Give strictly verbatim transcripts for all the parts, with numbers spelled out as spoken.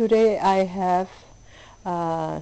today I have uh,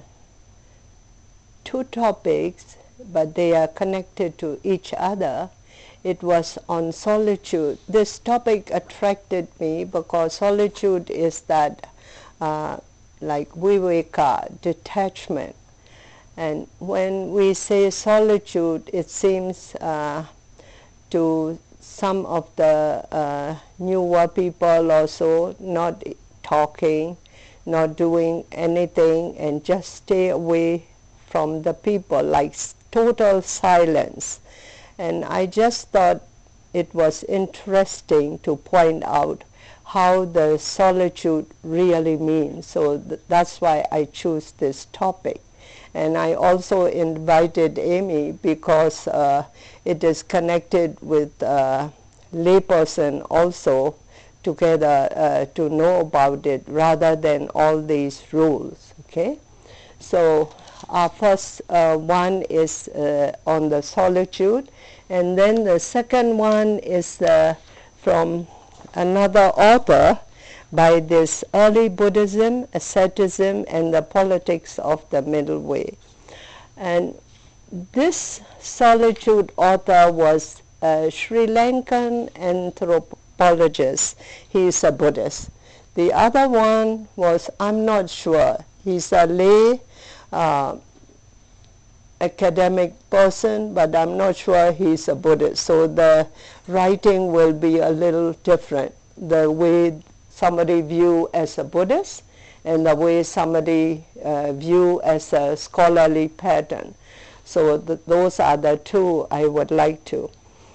two topics, but they are connected to each other. It was on solitude. This topic attracted me because solitude is that uh, like viveka, detachment. And when we say solitude, it seems uh, to some of the uh, newer people also not talking, not doing anything, and just stay away from the people, like total silence. And I just thought it was interesting to point out how the solitude really means. So th that's why I choose this topic. And I also invited Amy because uh, it is connected with uh, layperson also together uh, to know about it rather than all these rules. Okay, so our first uh, one is uh, on the solitude, and then the second one is uh, from another author by this early Buddhism, asceticism, and the politics of the middle way. And this solitude author was a Sri Lankan anthropologist. He is a Buddhist. The other one was, I'm not sure, he's a lay uh, academic person, but I'm not sure he's a Buddhist. So the writing will be a little different, the way somebody view as a Buddhist and the way somebody uh, view as a scholarly pattern. So th those are the two I would like to.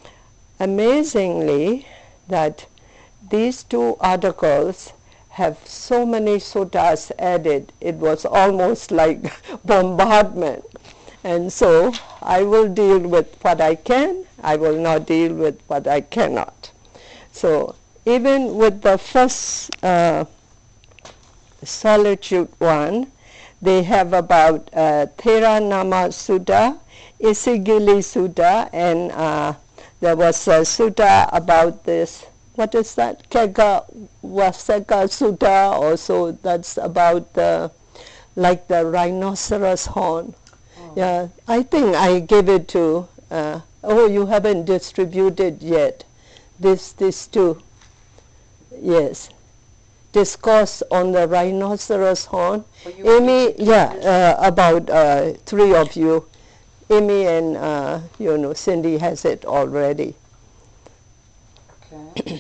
Amazingly, that these two articles have so many suttas added, it was almost like bombardment. And so I will deal with what I can, I will not deal with what I cannot. So even with the first uh, solitude one, they have about uh, Theranama Sutta, Isigili Sutta, and uh, there was a sutta about this, what is that, Kega Waseka Sutta also, that's about the, like the rhinoceros horn. Oh. Yeah, I think I gave it to, uh, oh, you haven't distributed yet, this, this too. Yes, discourse on the rhinoceros horn. Oh, Amy, yeah, uh, about uh, three of you. Amy and uh, you know, Cindy has it already. Okay.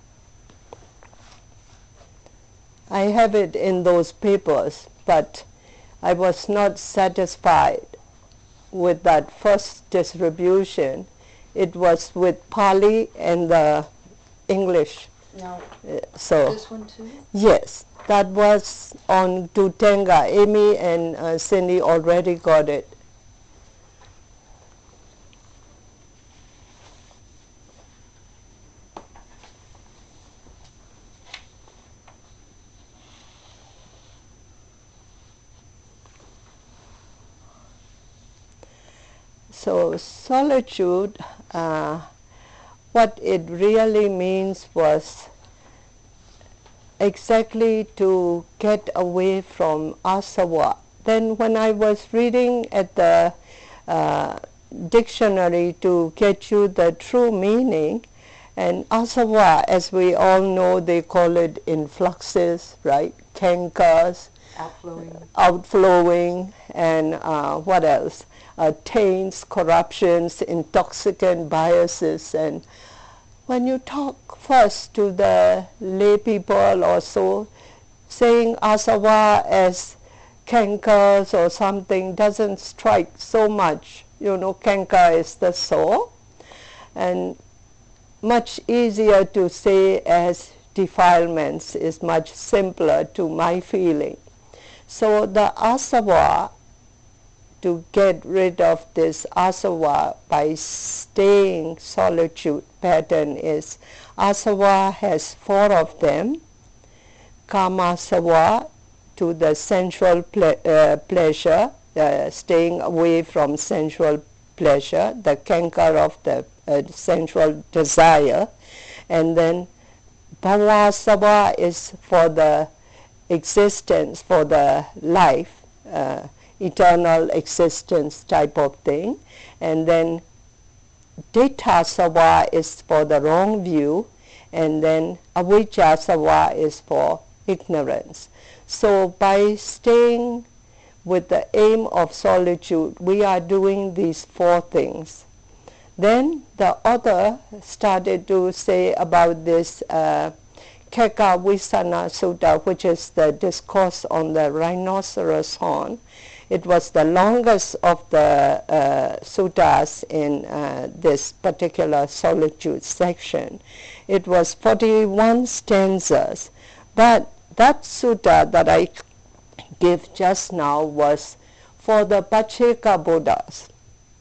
I have it in those papers, but I was not satisfied with that first distribution. It was with Pali and the English. Now, uh, so this one too? Yes, that was on Tutenga. Amy and uh, Cindy already got it. So solitude, uh, what it really means was exactly to get away from asava. Then when I was reading at the uh, dictionary to get you the true meaning, and asava, as we all know, they call it influxes, right? Kankas, outflowing, outflowing, and uh, what else? Uh, taints, corruptions, intoxicant biases. And when you talk first to the lay people or so, saying asava as cankers or something doesn't strike so much. You know, canker is the soul, and much easier to say as defilements is much simpler to my feeling. So the asava, to get rid of this asava by staying solitude pattern is, asava has four of them. Kamasava, to the sensual ple uh, pleasure, uh, staying away from sensual pleasure, the canker of the uh, sensual desire. And then bhavasava is for the existence for the life, uh, eternal existence type of thing. And then Ditthasava is for the wrong view, and then Avijjasava is for ignorance. So by staying with the aim of solitude, we are doing these four things. Then the author started to say about this uh, Kekavisana Sutta, which is the discourse on the rhinoceros horn. It was the longest of the uh, suttas in uh, this particular solitude section. It was forty-one stanzas, but that sutta that I gave just now was for the Pacceka Buddhas.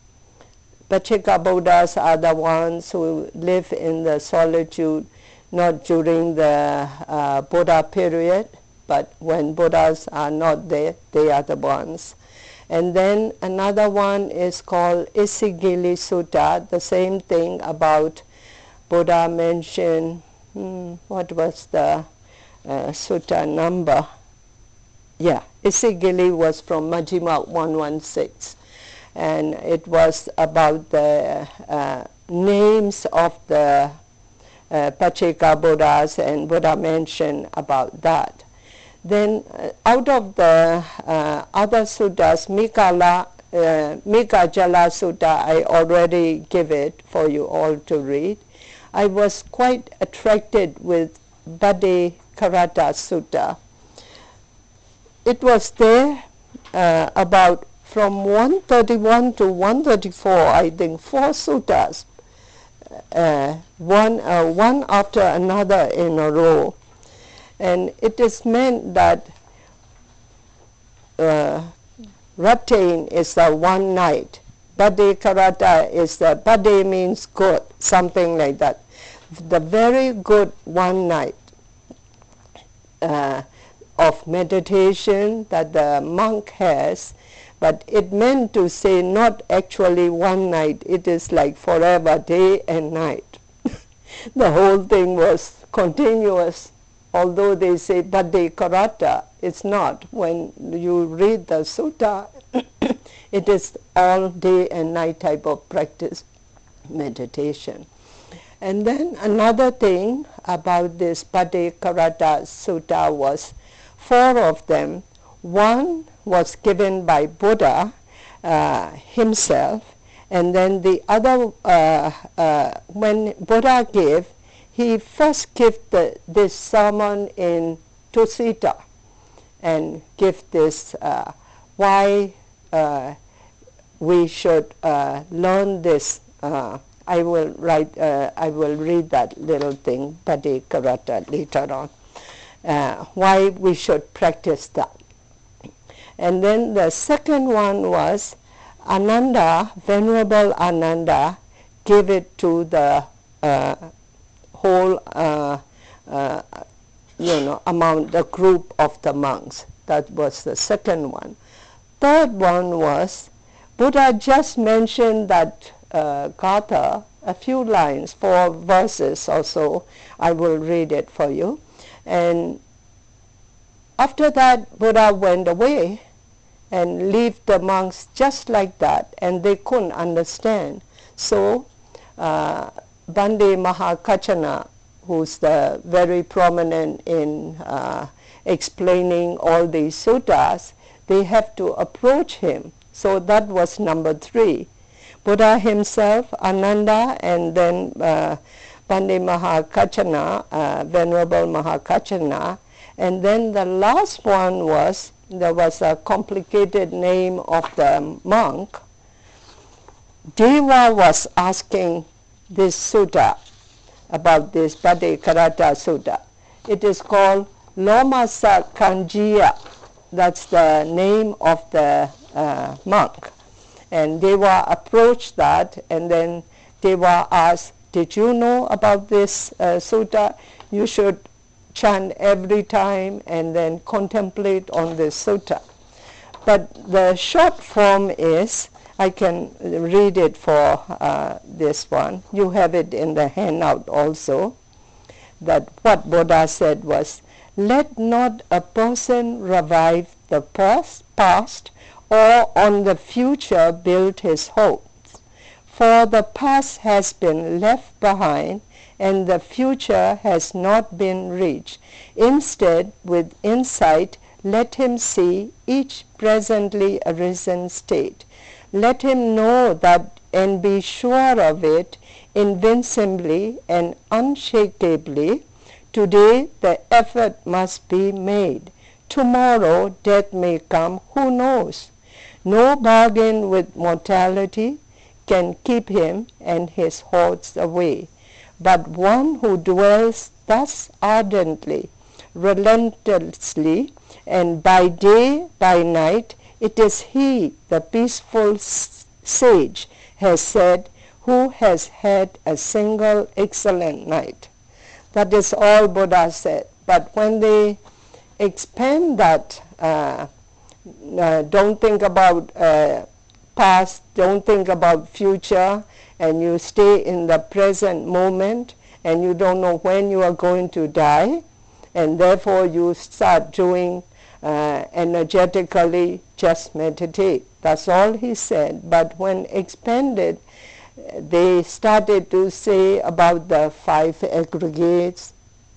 Pacceka Buddhas are the ones who live in the solitude not during the uh, Buddha period, but when Buddhas are not there, they are the ones. And then another one is called Isigili Sutta, the same thing about Buddha mentioned, hmm, what was the uh, sutta number? Yeah, Isigili was from Majjhima one sixteen, and it was about the uh, names of the uh, Pacceka Buddhas, and Buddha mentioned about that. Then uh, out of the uh, other suttas, Mikala, uh, Mikajala Sutta, I already give it for you all to read. I was quite attracted with Bade Karata Sutta. It was there uh, about from one thirty-one to one thirty-four, I think, four suttas, uh, one, uh, one after another in a row. And it is meant that uh, Rattain is the one night. Bade Karata is the, Bade means good, something like that. The very good one night uh, of meditation that the monk has, but it meant to say not actually one night, it is like forever, day and night. The whole thing was continuous. Although they say Bade Karata, it's not. When you read the sutta, it is all day and night type of practice, meditation. And then another thing about this Bade Karata Sutta was four of them. One was given by Buddha uh, himself, and then the other, uh, uh, when Buddha gave, he first gave the, this sermon in Tusita and give this uh, why uh, we should uh, learn this. Uh, I will write. Uh, I will read that little thing, Bade Karata, later on. Uh, why we should practice that. And then the second one was Ananda, Venerable Ananda, gave it to the uh, whole, uh, uh, you know, among the group of the monks. That was the second one. Third one was, Buddha just mentioned that uh, Gatha, a few lines, four verses or so. I will read it for you. And after that, Buddha went away and left the monks just like that, and they couldn't understand. So, uh, Bande Mahakachana, who's the very prominent in uh, explaining all these suttas, they have to approach him. So that was number three. Buddha himself, Ananda, and then uh, Bande Mahakachana, uh, Venerable Mahakachana, and then the last one was, there was a complicated name of the monk. Deva was asking this sutta, about this Bade Karata Sutta. It is called Lomasa Kanjiya. That's the name of the uh, monk. And Deva approached that, and then Deva asked, did you know about this uh, sutta? You should chant every time and then contemplate on this sutta. But the short form is, I can read it for uh, this one. You have it in the handout also, that what Buddha said was, Let not a person revive the past, past or on the future build his hopes, for the past has been left behind and the future has not been reached. Instead, with insight, let him see each presently arisen state. Let him know that and be sure of it invincibly and unshakably. Today the effort must be made. Tomorrow death may come, who knows? No bargain with mortality can keep him and his hordes away. But one who dwells thus ardently, relentlessly, and by day, by night, it is he, the peaceful sage, has said, who has had a single excellent night. That is all Buddha said. But when they expand that, uh, uh, don't think about uh, past, don't think about future, and you stay in the present moment, and you don't know when you are going to die, and therefore you start doing uh, energetically, just meditate. That's all he said. But when expanded, they started to say about the five aggregates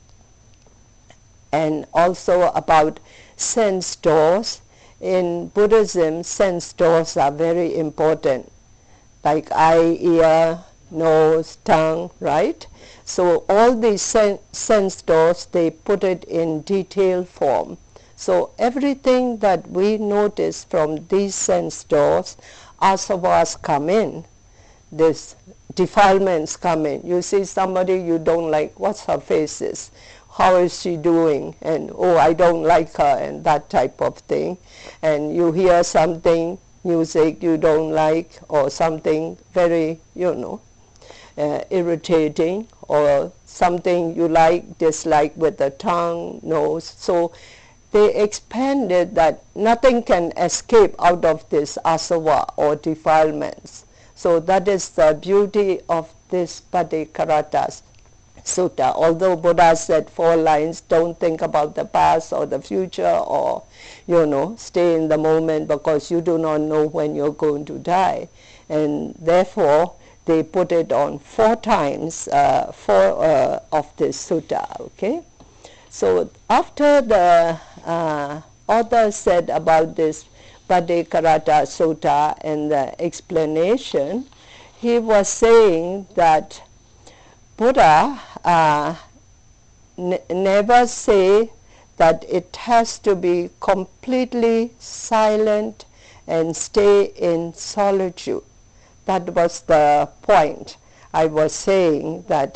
and also about sense doors. In Buddhism, sense doors are very important, like eye, ear, nose, tongue, right? So all these sen sense doors, they put it in detailed form. So everything that we notice from these sense doors, asavas come in, these defilements come in. You see somebody you don't like, what's her face is? How is she doing? And oh, I don't like her, and that type of thing. And you hear something, music you don't like, or something very, you know, uh, irritating, or something you like, dislike with the tongue, nose. So they expanded that nothing can escape out of this asava or defilements. So that is the beauty of this Patikarata Sutta. Although Buddha said four lines, don't think about the past or the future, or, you know, stay in the moment because you do not know when you're going to die. And therefore, they put it on four times, uh, four uh, of this sutta, okay? So after the uh, author said about this Patikarata Sutta and the explanation, he was saying that Buddha uh, n never say that it has to be completely silent and stay in solitude. That was the point. I was saying that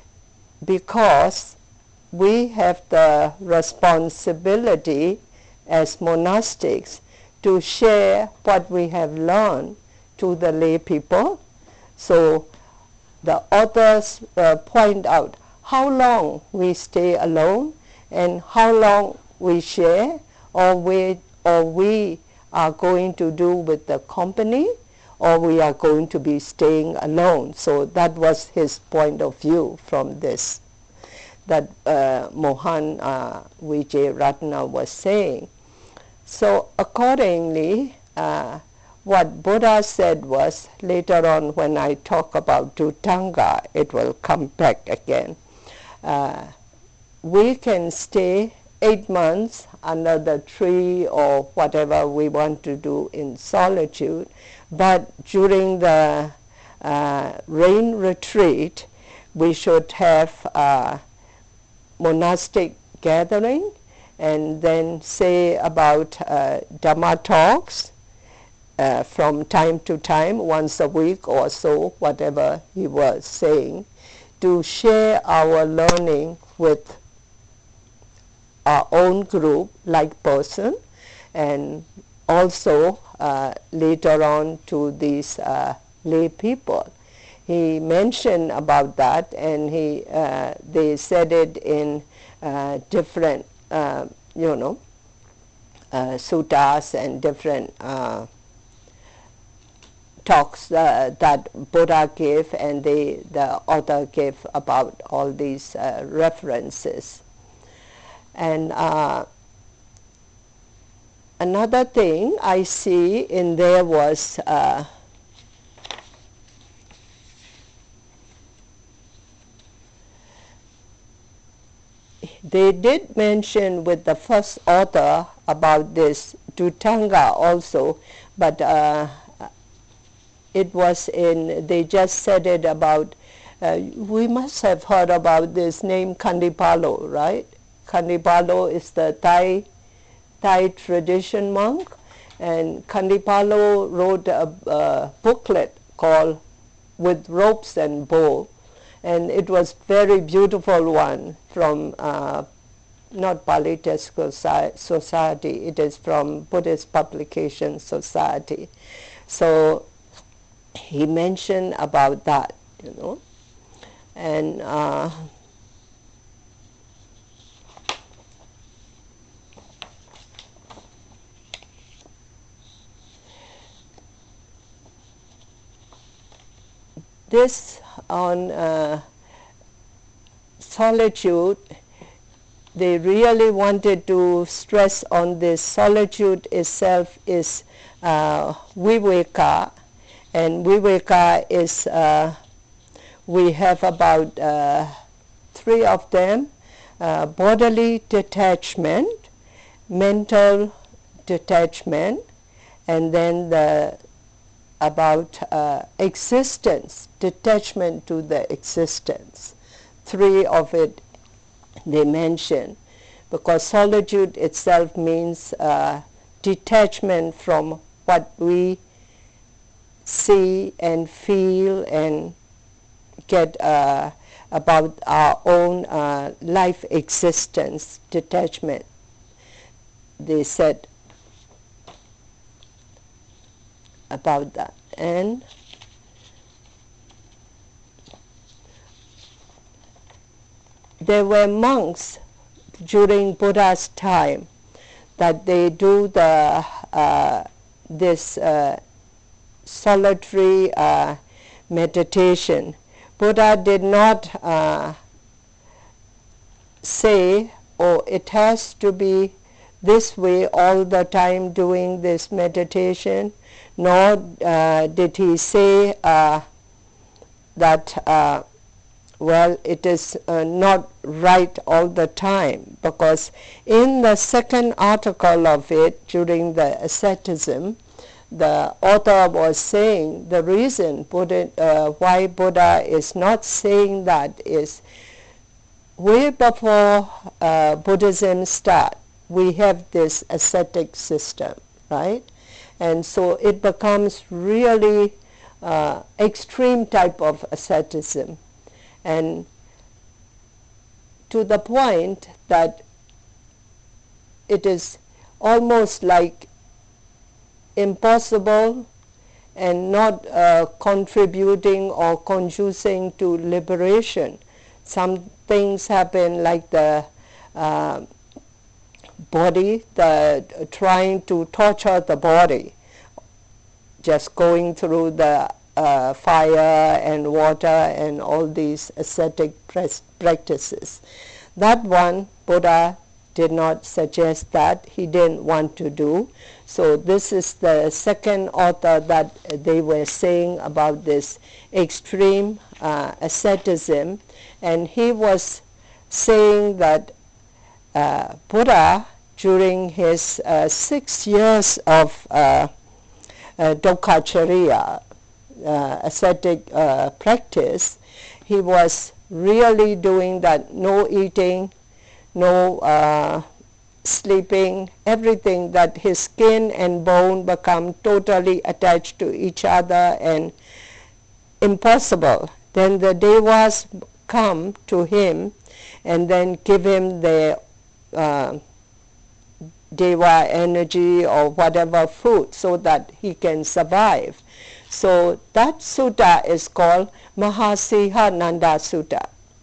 because we have the responsibility as monastics to share what we have learned to the lay people. So the authors uh, point out how long we stay alone and how long we share, or we, or we are going to do with the company, or we are going to be staying alone. So that was his point of view from this, that uh, Mohan uh, Vijayratna was saying. So accordingly, uh, what Buddha said was, later on when I talk about Dhutanga, it will come back again. Uh, we can stay eight months under the tree or whatever we want to do in solitude, but during the uh, rain retreat, we should have a monastic gathering and then say about uh, Dhamma talks uh, from time to time, once a week or so, whatever he was saying, to share our learning with our own group, like person, and also uh, later on to these uh, lay people. He mentioned about that, and he uh, they said it in uh, different, uh, you know, uh, suttas and different uh, talks uh, that Buddha gave, and they, the author gave about all these uh, references. And uh, another thing I see in there was uh, they did mention with the first author about this Dhutanga also, but uh, it was in, they just said it about, uh, we must have heard about this name Khandipalo, right? Khandipalo is the Thai, Thai tradition monk, and Khandipalo wrote a, a booklet called With Ropes and Bow, and it was very beautiful one from uh, not Pali Text Society, it is from Buddhist Publication Society. So he mentioned about that, you know, and uh, this on uh, solitude, they really wanted to stress on this. Solitude itself is uh, viveka, and viveka is, uh, we have about uh, three of them, uh, bodily detachment, mental detachment, and then the about uh, existence, detachment to the existence. Three of it they mention, because solitude itself means uh, detachment from what we see and feel and get uh, about our own uh, life existence, detachment. They said about that. And there were monks during Buddha's time that they do the uh, this uh, solitary uh, meditation. Buddha did not uh, say, oh, it has to be this way all the time doing this meditation, nor uh, did he say uh, that uh, well, it is uh, not right all the time, because in the second article of it, during the asceticism, the author was saying the reason Buddha, uh, why Buddha is not saying that is, way before uh, Buddhism start, we have this ascetic system, right? And so it becomes really uh, extreme type of asceticism. And to the point that it is almost like impossible and not uh, contributing or conducing to liberation. Some things happen like the uh, body, the uh, trying to torture the body, just going through the Uh, fire and water and all these ascetic practices. That one, Buddha did not suggest that, he didn't want to do. So this is the second author that they were saying about this extreme uh, asceticism, and he was saying that uh, Buddha, during his uh, six years of uh, uh, Dukkacharya, Uh, ascetic uh, practice, he was really doing that, no eating, no uh, sleeping, everything, that his skin and bone become totally attached to each other and impossible. Then the devas come to him and then give him their uh, deva energy or whatever food so that he can survive. So that sutta is called Mahasihananda Sutta,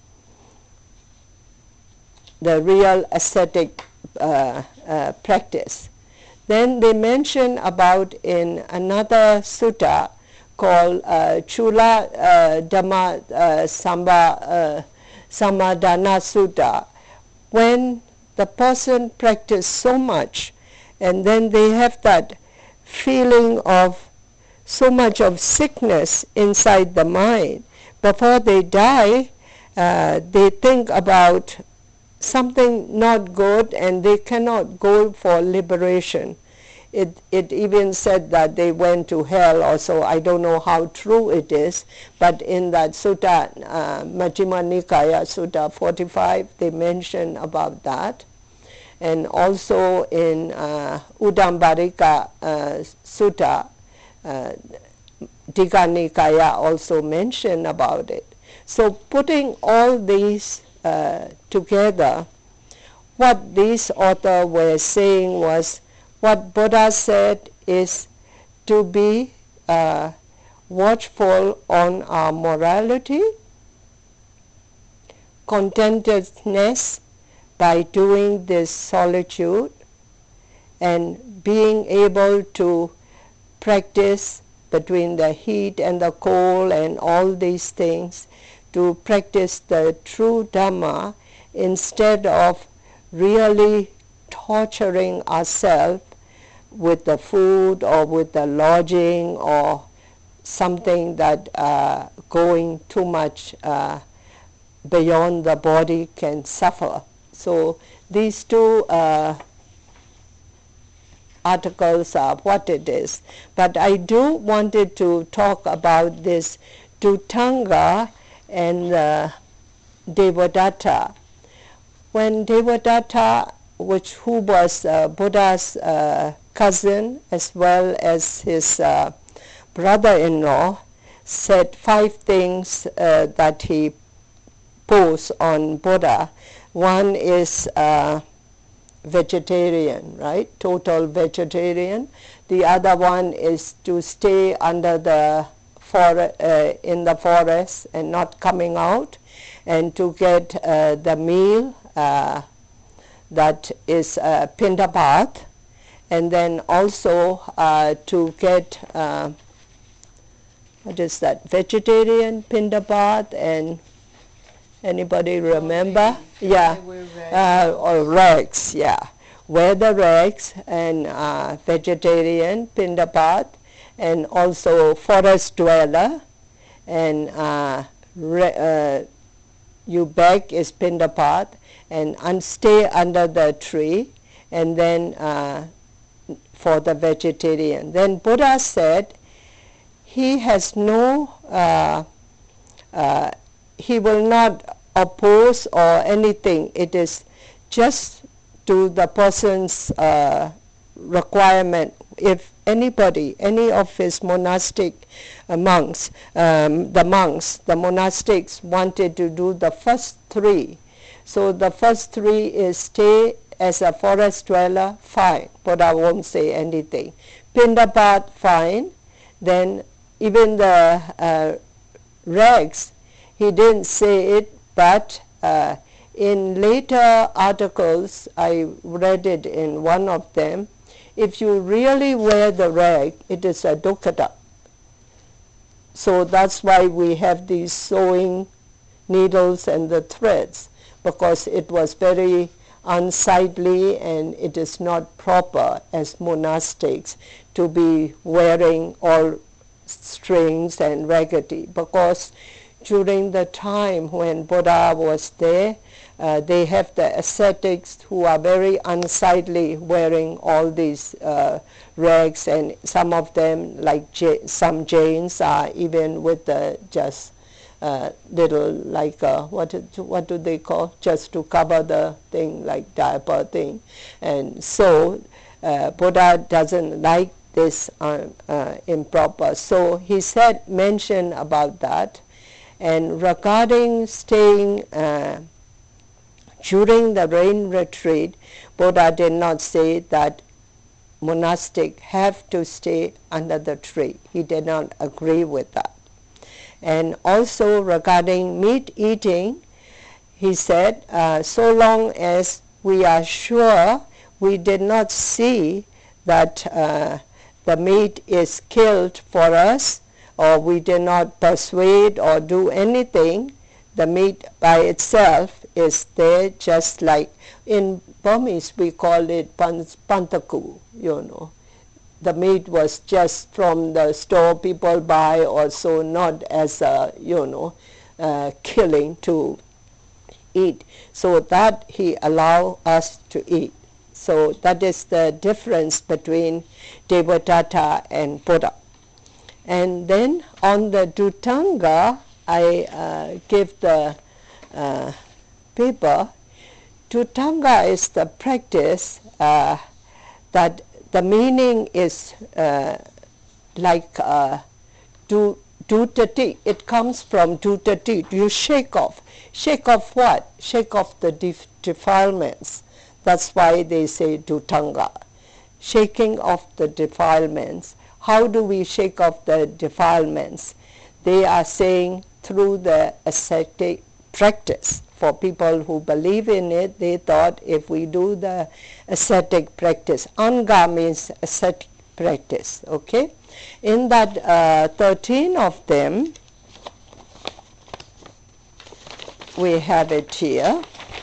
the real ascetic uh, uh, practice. Then they mention about in another sutta called uh, Chula uh, Dhamma uh, Samba, uh, Samadhana Sutta, when the person practiced so much, and then they have that feeling of so much of sickness inside the mind. Before they die, uh, they think about something not good, and they cannot go for liberation. It, it even said that they went to hell also. I don't know how true it is, but in that Sutta, uh, Majjhima Nikaya, Sutta forty-five, they mention about that. And also in uh, Udambarika uh, Sutta, uh, Digha Nikaya also mention about it. So putting all these uh, together, what these authors were saying was, what Buddha said is to be uh, watchful on our morality, contentedness by doing this solitude, and being able to practice between the heat and the cold and all these things, to practice the true Dhamma instead of really torturing ourselves with the food or with the lodging or something that uh, going too much uh, beyond the body can suffer. So these two uh, articles are what it is. But I do wanted to talk about this Dhutanga and uh, Devadatta. When Devadatta, which who was uh, Buddha's uh, cousin as well as his uh, brother-in-law, said five things uh, that he posed on Buddha. One is uh, vegetarian, right? Total vegetarian. The other one is to stay under the for, uh, in the forest and not coming out, and to get uh, the meal uh, that is uh, Pindapat, and then also uh, to get uh, what is that, vegetarian, Pindapat, and anybody remember? Yeah, uh, or rags, yeah. Wear the rags and uh, vegetarian, Pindapat, and also forest dweller, and uh, re, uh, you beg is Pindapat, and un stay under the tree, and then uh, for the vegetarian. Then Buddha said he has no, uh, uh, he will not oppose or anything. It is just to the person's uh, requirement. If anybody, any of his monastic uh, monks, um, the monks, the monastics wanted to do the first three. So the first three is stay as a forest dweller, fine. Buddha won't say anything. Pindapat, fine. Then even the uh, rags, he didn't say it, but uh, in later articles, I read it in one of them, if you really wear the rag, it is a dukkha. So that's why we have these sewing needles and the threads, because it was very unsightly and it is not proper as monastics to be wearing all strings and raggedy, because during the time when Buddha was there, uh, they have the ascetics who are very unsightly wearing all these uh, rags, and some of them, like J some Jains, are even with the just uh, little like uh, what what do they call, just to cover the thing, like diaper thing. And so uh, Buddha doesn't like this uh, uh, improper. So he said, mention about that. And regarding staying uh, during the rain retreat, Buddha did not say that monastic have to stay under the tree. He did not agree with that. And also regarding meat eating, he said, uh, so long as we are sure we did not see that uh, the meat is killed for us, or we did not persuade or do anything, The meat by itself is there, just like in Burmese we call it pantaku, you know. The meat was just from the store people buy, also not as a, you know, uh, killing to eat. So that he allow us to eat. So that is the difference between Devadatta and Buddha. And then on the Dhutanga, I uh, give the uh, paper. Dhutanga is the practice uh, that the meaning is uh, like uh, do dutati. It comes from dutati. You shake off. Shake off what? Shake off the def defilements. That's why they say Dhutanga. Shaking off the defilements. How do we shake off the defilements? They are saying through the ascetic practice. For people who believe in it, they thought if we do the ascetic practice, Anga means ascetic practice, okay? In that uh, thirteen of them, we have it here.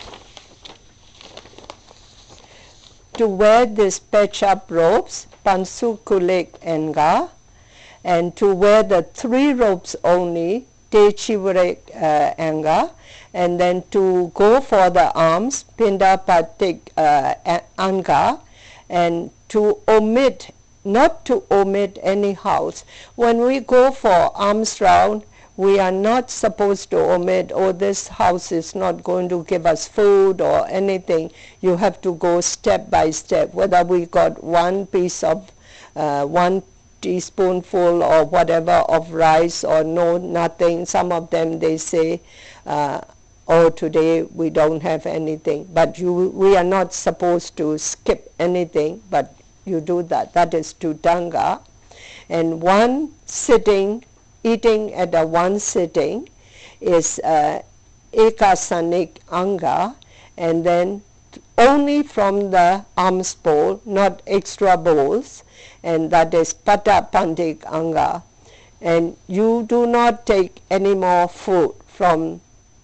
To wear these patch-up robes, Pansu Kulek Enga, and to wear the three robes only, Techivurek uh, Anga, and then to go for the alms, Pindapatik uh, Anga, and to omit, not to omit any house. When we go for alms round, we are not supposed to omit, oh, this house is not going to give us food or anything. You have to go step by step, whether we got one piece of, uh, one teaspoonful or whatever of rice or no, nothing. Some of them, they say, uh, oh, today we don't have anything. But you, we are not supposed to skip anything, but you do that. That is Dhutanga. And one sitting, eating at a one sitting is uh, Ekasanik Anga, and then only from the alms bowl, not extra bowls, and that is Pata Pandik Anga. And you do not take any more food from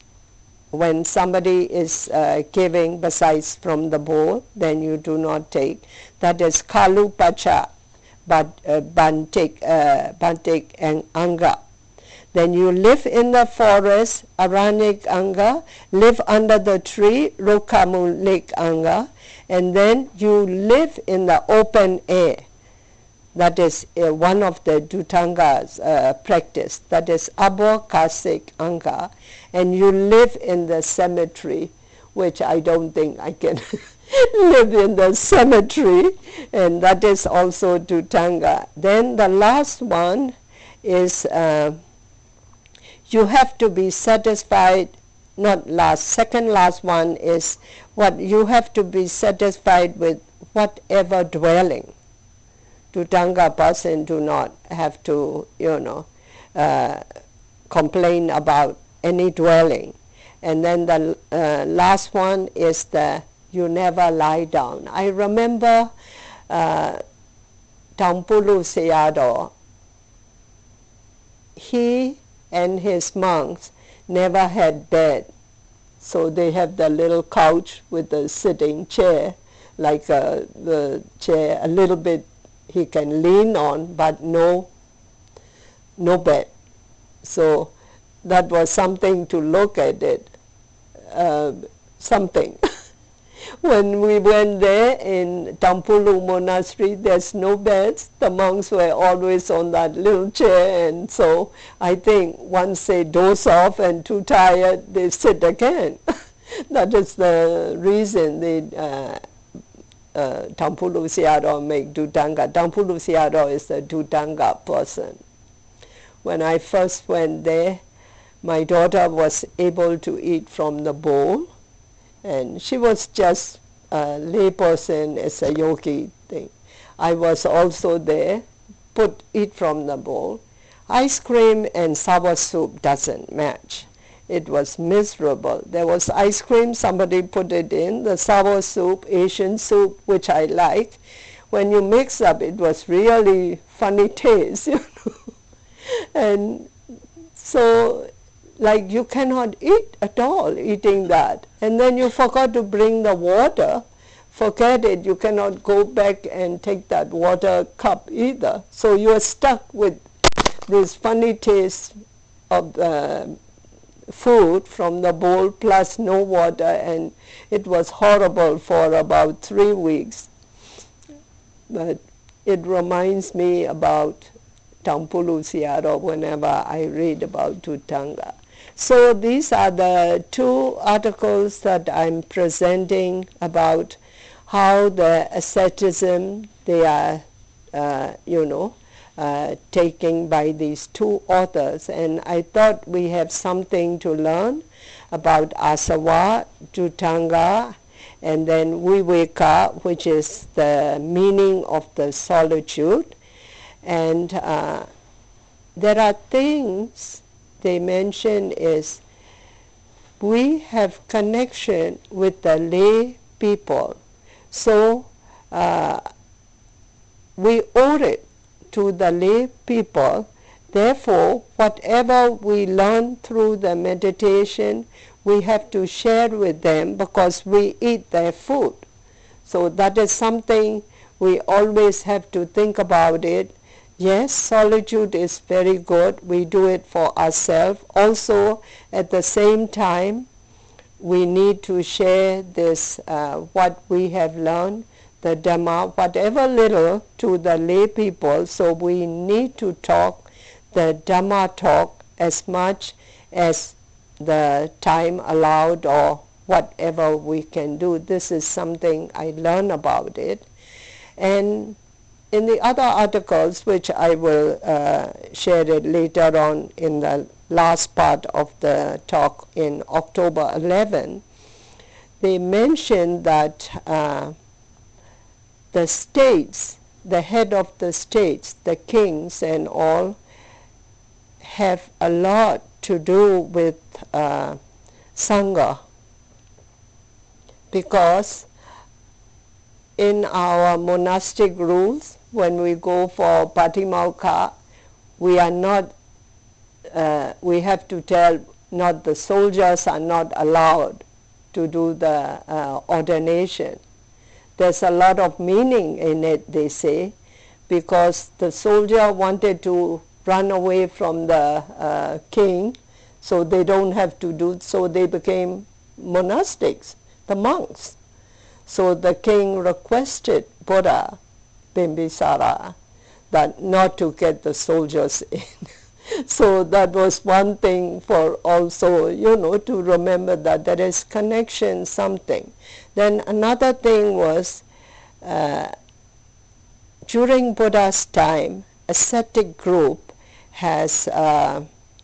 when somebody is uh, giving besides from the bowl, then you do not take. That is Kalu Pacha, but uh, Bantik, uh, Bantik and Anga. Then you live in the forest, Aranik Anga, live under the tree, Rokamulik Anga, and then you live in the open air. That is uh, one of the Dhutanga's uh, practice. That is Abo Kasik Anga, and you live in the cemetery, which I don't think I can live in the cemetery, and that is also Dhutanga. Then the last one is uh, you have to be satisfied, not last, second last one is what you have to be satisfied with whatever dwelling. Dhutanga person do not have to, you know, uh, complain about any dwelling. And then the uh, last one is the you never lie down. I remember uh, Tampulu Sayadaw, he and his monks never had bed. So they have the little couch with the sitting chair, like uh, the chair a little bit he can lean on, but no, no bed. So that was something to look at it, uh, something. When we went there in Tampulu Monastery, there's no beds. The monks were always on that little chair, and so I think once they doze off and too tired, they sit again. That is the reason they uh, uh, Tampulu Sayadaw make Dhutanga. Tampulu Sayadaw is a Dhutanga person. When I first went there, my daughter was able to eat from the bowl, and she was just a lay person as a yogi thing. I was also there, put eat from the bowl. Ice cream and sour soup doesn't match. It was miserable. There was ice cream, somebody put it in, the sour soup, Asian soup, which I like. When you mix up, it was really funny taste, you know. And so like you cannot eat at all eating that. And then you forgot to bring the water. Forget it, you cannot go back and take that water cup either. So you are stuck with this funny taste of the food from the bowl plus no water, and it was horrible for about three weeks. But it reminds me about Tampulu Siaro whenever I read about Tutanga. So these are the two articles that I'm presenting about how the asceticism they are, uh, you know, uh, taken by these two authors. And I thought we have something to learn about Asava, Tutanga, and then Viveka, which is the meaning of the solitude. And uh, there are things they mention is we have connection with the lay people. So uh, we owe it to the lay people. Therefore, whatever we learn through the meditation, we have to share with them because we eat their food. So that is something we always have to think about it. Yes, solitude is very good. We do it for ourselves. Also, at the same time, we need to share this, uh, what we have learned, the Dhamma, whatever little, to the lay people. So we need to talk the Dhamma talk as much as the time allowed or whatever we can do. This is something I learned about it. And in the other articles, which I will uh, share it later on in the last part of the talk in October eleventh, they mention that uh, the states, the head of the states, the kings and all, have a lot to do with uh, Sangha, because in our monastic rules, when we go for Patimauka, we are not, uh, we have to tell, not the soldiers are not allowed to do the uh, ordination. There's a lot of meaning in it, they say, because the soldier wanted to run away from the uh, king, so they don't have to do, so they became monastics, the monks. So the king requested Buddha, Bimbisara, that not to get the soldiers in. So that was one thing for also, you know, to remember that there is connection, something. Then another thing was, uh, during Buddha's time, ascetic group has uh,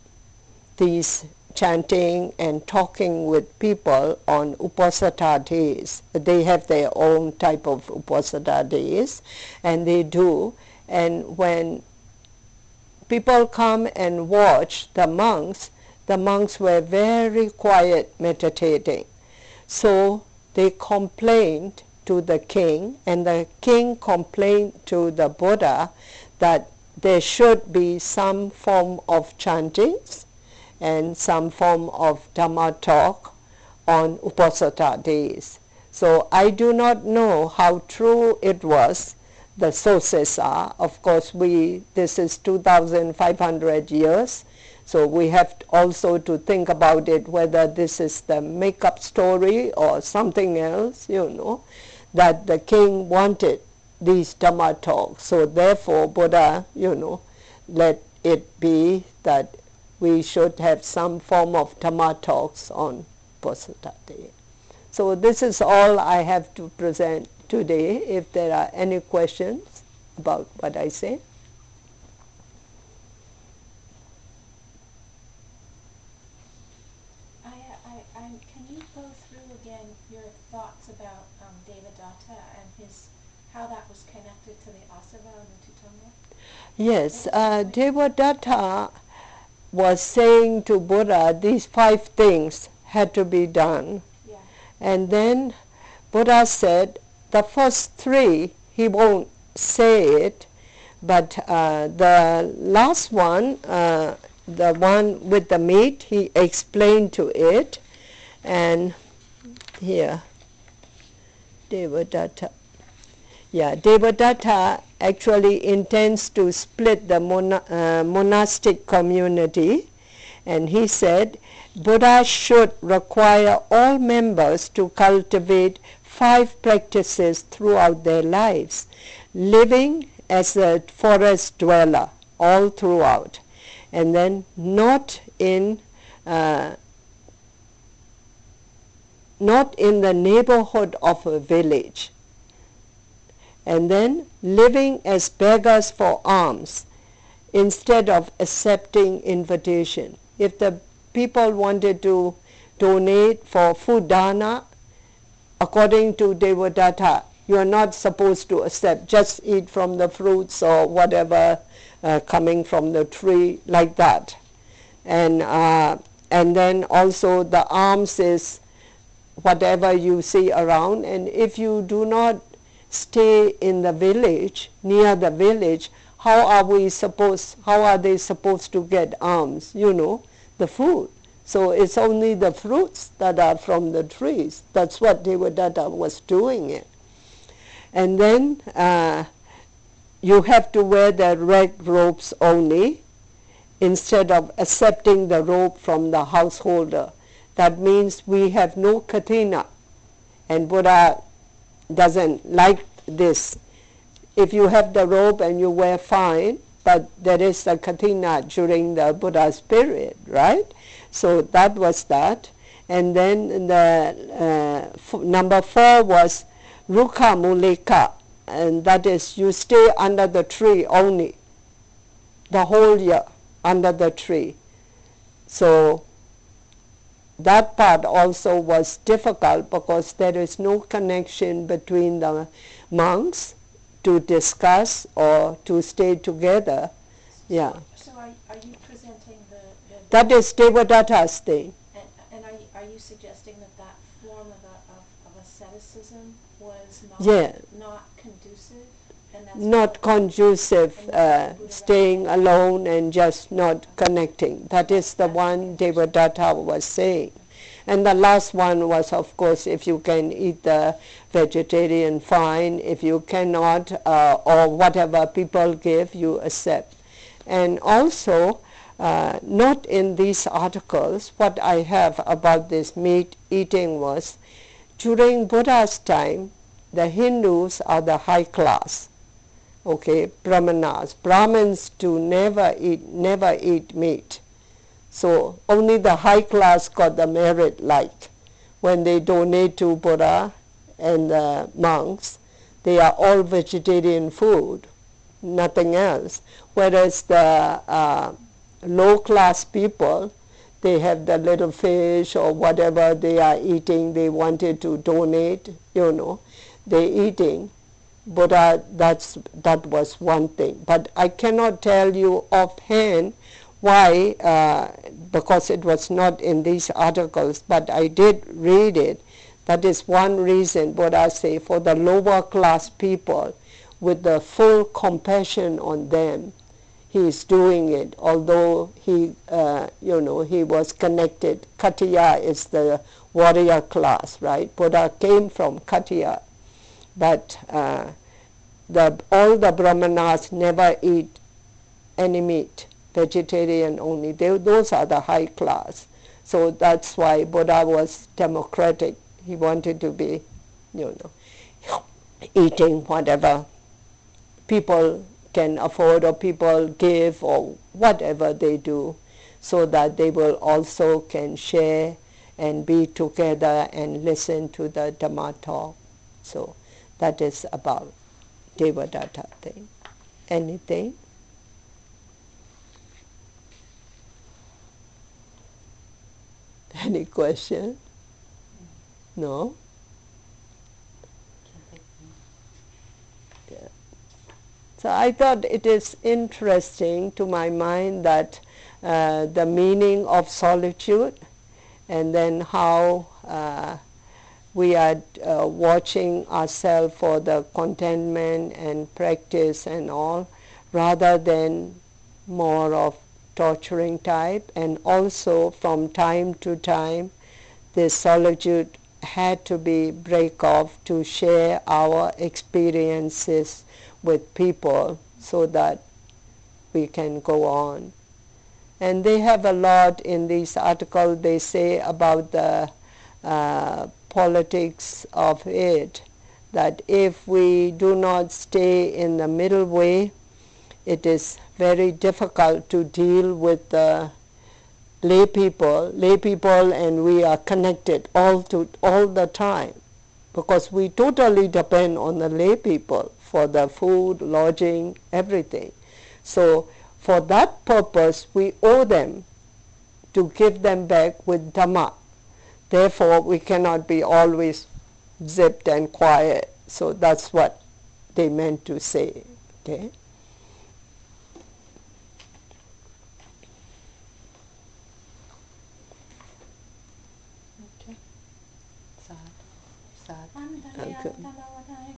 these chanting and talking with people on Uposatha days. They have their own type of Uposatha days, and they do. And when people come and watch the monks, the monks were very quiet meditating. So they complained to the king, and the king complained to the Buddha that there should be some form of chantings and some form of Dhamma talk on Uposatha days. So I do not know how true it was. The sources are, of course, we, this is two thousand five hundred years, so we have also to think about it, whether this is the make-up story or something else, you know, that the king wanted these Dhamma talks. So therefore, Buddha, you know, let it be that we should have some form of Dhamma talks on Uposatha Day. So this is all I have to present today. If there are any questions about what I say. I, I, I, can you go through again your thoughts about um, Devadatta and his, how that was connected to the Asava and the Tutanga? Yes, uh, Devadatta was saying to Buddha these five things had to be done. Yeah. And then Buddha said, the first three, he won't say it, but uh, the last one, uh, the one with the meat, he explained to it, and here, Devadatta. Yeah, Devadatta actually intends to split the mona uh, monastic community, and he said, Buddha should require all members to cultivate five practices throughout their lives, living as a forest dweller all throughout, and then not in uh, not in the neighborhood of a village, and then living as beggars for alms instead of accepting invitation. If the people wanted to donate for food dana, according to Devadatta, you are not supposed to accept, just eat from the fruits or whatever uh, coming from the tree, like that. And, uh, and then also the alms is whatever you see around, and if you do not stay in the village, near the village, how are we supposed, how are they supposed to get alms, you know, the food? So it's only the fruits that are from the trees. That's what Devadatta was doing it. And then uh, you have to wear the red robes only, instead of accepting the robe from the householder. That means we have no kathina, and Buddha doesn't like this. If you have the robe and you wear fine, but there is a kathina during the Buddha's period, right? So that was that. And then the uh, f number four was Rukha Mulika, and that is you stay under the tree only, the whole year under the tree. So that part also was difficult because there is no connection between the monks to discuss or to stay together. Yeah. So are, are you presenting the, the... That is Devadatta's thing. And, and are, you, are you suggesting that that form of, a, of, of asceticism was not, yeah. not conducive? And that's not conducive, uh, staying alone and just not connecting. That is the one Devadatta was saying. And the last one was, of course, if you can eat the vegetarian, fine. If you cannot, uh, or whatever people give, you accept. And also, uh, not in these articles, what I have about this meat eating was, during Buddha's time, the Hindus are the high class. Okay, Brahmanas. Brahmins do never eat, never eat meat. So only the high class got the merit, like when they donate to Buddha and the monks, they are all vegetarian food, nothing else. Whereas the uh, low class people, they have the little fish or whatever they are eating, they wanted to donate, you know, they eating. Buddha, that's, that was one thing. But I cannot tell you offhand why, uh, because it was not in these articles, but I did read it. That is one reason Buddha say for the lower class people, with the full compassion on them, he is doing it, although he, uh, you know, he was connected. Khattiya is the warrior class, right? Buddha came from Khattiya. But uh, the, all the Brahmanas never eat any meat, vegetarian only. They, those are the high class. So that's why Buddha was democratic. He wanted to be, you know, eating whatever people can afford or people give or whatever they do, so that they will also can share and be together and listen to the Dhamma talk. So that is about Devadatta thing. Anything? Any question? No? Yeah. So I thought it is interesting to my mind that uh, the meaning of solitude, and then how uh, we are uh, watching ourselves for the contentment and practice and all, rather than more of torturing type, and also from time to time this solitude had to be break off to share our experiences with people so that we can go on. And they have a lot in this article. They say about the uh, politics of it, that if we do not stay in the middle way, it is very difficult to deal with the lay people, lay people, and we are connected all to all the time, because we totally depend on the lay people for the food, lodging, everything. So for that purpose, we owe them to give them back with Dhamma. Therefore, we cannot be always zipped and quiet. So that's what they meant to say. Okay. Okay. Sad. Sad. Okay.